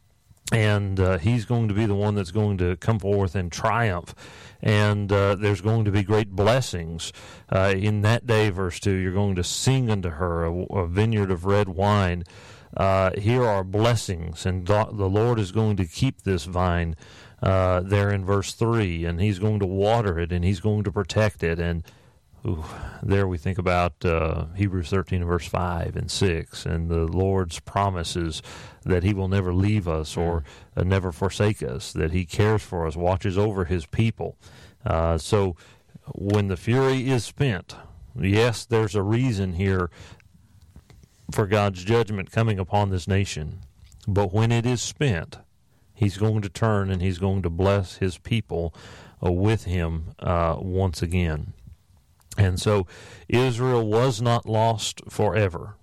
And he's going to be the one that's going to come forth in triumph. And there's going to be great blessings. In that day, verse 2, you're going to sing unto her a vineyard of red wine. Here are blessings, and the Lord is going to keep this vine there in verse 3, and he's going to water it, and he's going to protect it. And there we think about Hebrews 13, verse 5 and 6, and the Lord's promises that he will never leave us or never forsake us, that he cares for us, watches over his people. So when the fury is spent, yes, there's a reason here for God's judgment coming upon this nation. But when it is spent, he's going to turn and he's going to bless his people with him once again. And so Israel was not lost forever.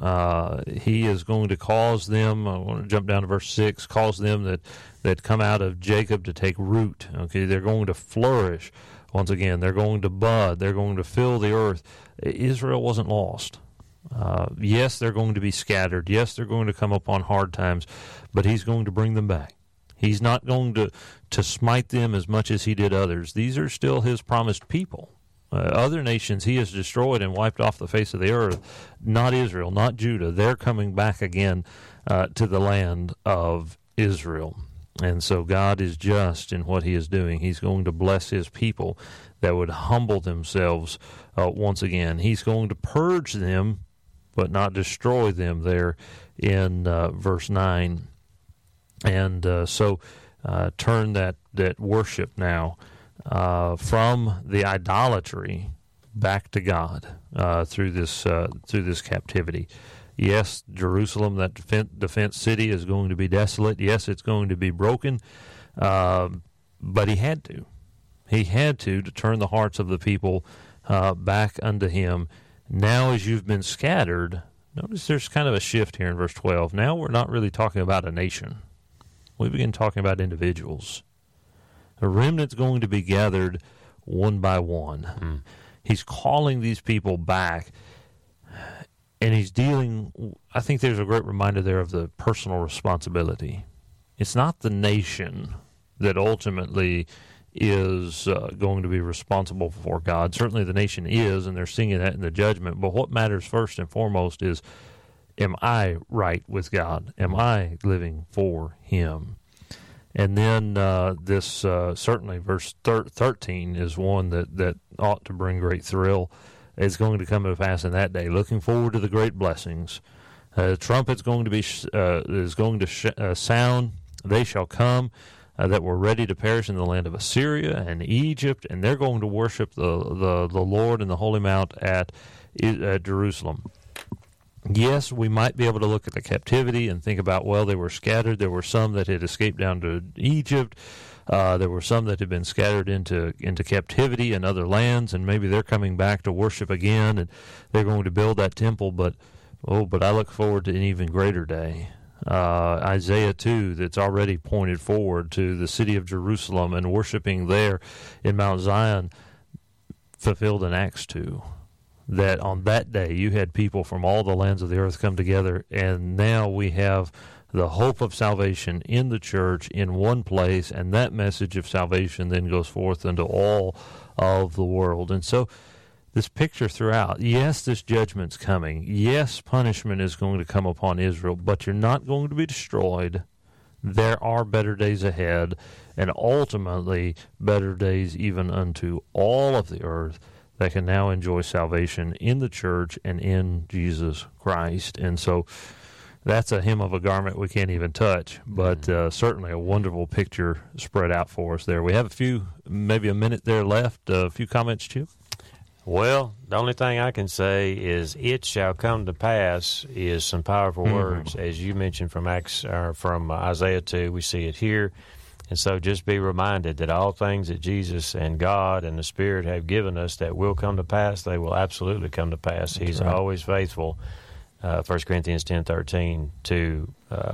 He is going to cause them, I want to jump down to verse 6, cause them that come out of Jacob to take root. Okay, they're going to flourish once again. They're going to bud. They're going to fill the earth. Israel wasn't lost. Yes, they're going to be scattered. Yes, they're going to come upon hard times, but he's going to bring them back. He's not going to smite them as much as he did others. These are still his promised people. Other nations he has destroyed and wiped off the face of the earth. Not Israel, not Judah. They're coming back again to the land of Israel. And so God is just in what he is doing. He's going to bless his people that would humble themselves once again. He's going to purge them, but not destroy them there in verse 9. And so turn that worship now from the idolatry back to God through this captivity. Yes, Jerusalem, that defense city, is going to be desolate. Yes, it's going to be broken, but he had to. He had to turn the hearts of the people back unto him. Now, as you've been scattered, notice there's kind of a shift here in verse 12. Now we're not really talking about a nation. We begin talking about individuals. A remnant's going to be gathered one by one. He's calling these people back, and he's dealing, I think there's a great reminder there of the personal responsibility. It's not the nation that ultimately is going to be responsible for God. Certainly the nation is, and they're singing that in the judgment, but what matters first and foremost is, am I right with God? Am I living for him? And then this certainly verse 13 is one that ought to bring great thrill. It's going to come to pass in that day. Looking forward to the great blessings. The trumpet's going to be sound. They shall come that were ready to perish in the land of Assyria and Egypt, and they're going to worship the Lord in the holy mount at Jerusalem. Yes, we might be able to look at the captivity and think about, well, they were scattered. There were some that had escaped down to Egypt. There were some that had been scattered into captivity in other lands, and maybe they're coming back to worship again, and they're going to build that temple. But I look forward to an even greater day. Isaiah 2, that's already pointed forward to the city of Jerusalem and worshiping there in Mount Zion, fulfilled in Acts 2. That on that day you had people from all the lands of the earth come together, and now we have the hope of salvation in the church in one place, and that message of salvation then goes forth into all of the world. And so this picture throughout, yes, this judgment's coming. Yes, punishment is going to come upon Israel, but you're not going to be destroyed. There are better days ahead, and ultimately better days even unto all of the earth that can now enjoy salvation in the church and in Jesus Christ. And so that's a hem of a garment we can't even touch, but certainly a wonderful picture spread out for us there. We have maybe a minute there left. A few comments, Chip? Well, the only thing I can say is "it shall come to pass" is some powerful words, as you mentioned from Isaiah 2. We see it here. And so just be reminded that all things that Jesus and God and the Spirit have given us that will come to pass, they will absolutely come to pass. He's always faithful, 1 Corinthians 10:13, to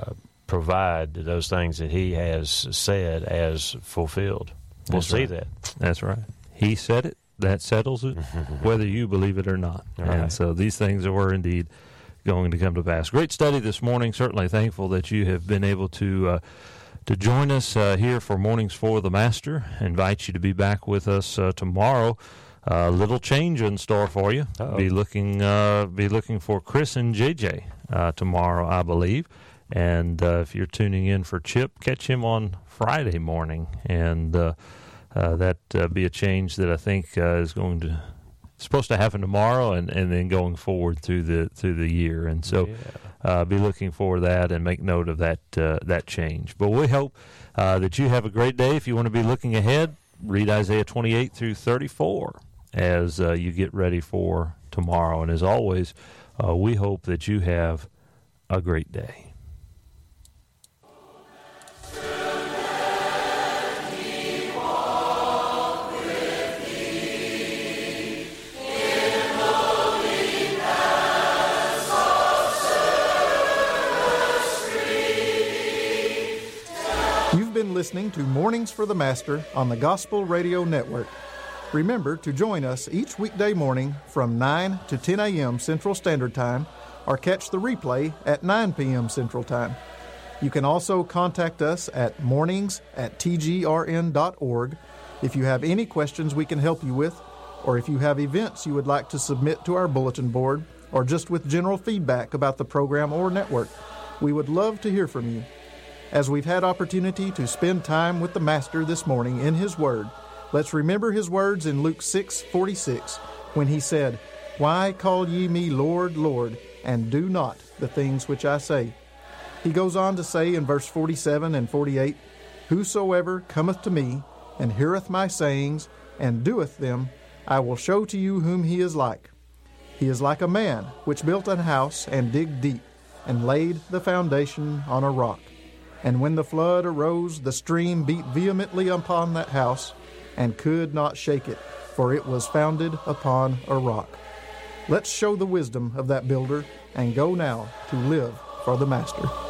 provide those things that he has said as fulfilled. We'll see that. That's right. He said it. That settles it, whether you believe it or not. Right. And so these things were indeed going to come to pass. Great study this morning. Certainly thankful that you have been able to join us here for Mornings for the Master. Invite you to be back with us tomorrow. A little change in store for you. Be looking for Chris and JJ tomorrow, I believe. And if you're tuning in for Chip, catch him on Friday morning. And that be a change that I think is supposed to happen tomorrow, and then going forward through the year. And so be looking for that and make note of that change. But we hope that you have a great day. If you want to be looking ahead, read Isaiah 28 through 34 as you get ready for tomorrow. And as always, we hope that you have a great day. You've been listening to Mornings for the Master on the Gospel Radio Network. Remember to join us each weekday morning from 9 to 10 a.m. Central Standard Time, or catch the replay at 9 p.m. Central Time. You can also contact us at mornings@tgrn.org if you have any questions we can help you with, or if you have events you would like to submit to our bulletin board, or just with general feedback about the program or network. We would love to hear from you. As we've had opportunity to spend time with the Master this morning in His Word, let's remember His words in Luke 6:46, when He said, "Why call ye me Lord, Lord, and do not the things which I say?" He goes on to say in verse 47 and 48, "Whosoever cometh to me, and heareth my sayings, and doeth them, I will show to you whom he is like. He is like a man which built an house, and digged deep, and laid the foundation on a rock. And when the flood arose, the stream beat vehemently upon that house, and could not shake it, for it was founded upon a rock." Let's show the wisdom of that builder, and go now to live for the Master.